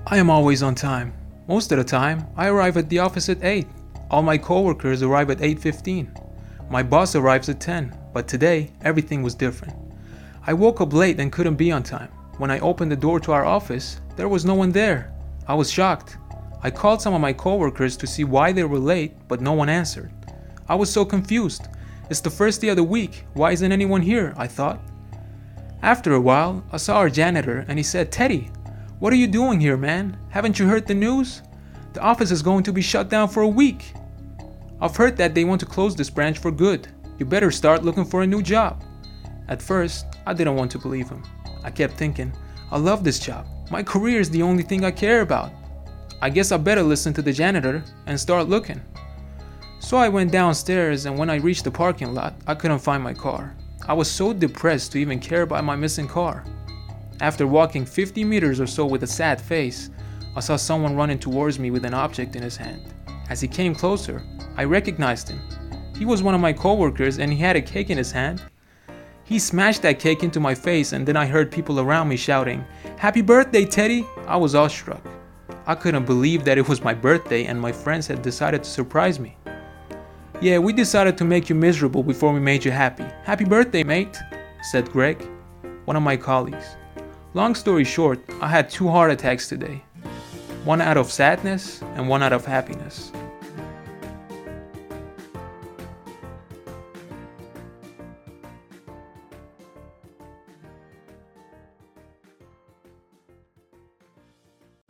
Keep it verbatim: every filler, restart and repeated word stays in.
I am always on time. Most of the time, I arrive at the office at eight. All my coworkers arrive at eight fifteen. My boss arrives at ten, but today, everything was different. I woke up late and couldn't be on time. When I opened the door to our office, there was no one there. I was shocked. I called some of my coworkers to see why they were late, but no one answered. I was so confused. It's the first day of the week. Why isn't anyone here? I thought. After a while, I saw our janitor and he said, "Teddy, what are you doing here, man? Haven't you heard the news? The office is going to be shut down for a week. I've heard that they want to close this branch for good. You better start looking for a new job." At first, I didn't want to believe him. I kept thinking, I love this job. My career is the only thing I care about. I guess I better listen to the janitor and start looking. So I went downstairs, and when I reached the parking lot, I couldn't find my car. I was so depressed to even care about my missing car. After walking fifty meters or so with a sad face, I saw someone running towards me with an object in his hand. As he came closer, I recognized him. He was one of my coworkers and he had a cake in his hand. He smashed that cake into my face, and then I heard people around me shouting, "Happy birthday, Teddy!" I was awestruck. I couldn't believe that it was my birthday and my friends had decided to surprise me. "Yeah, we decided to make you miserable before we made you happy. Happy birthday, mate," said Greg, one of my colleagues. Long story short, I had two heart attacks today. One out of sadness and one out of happiness.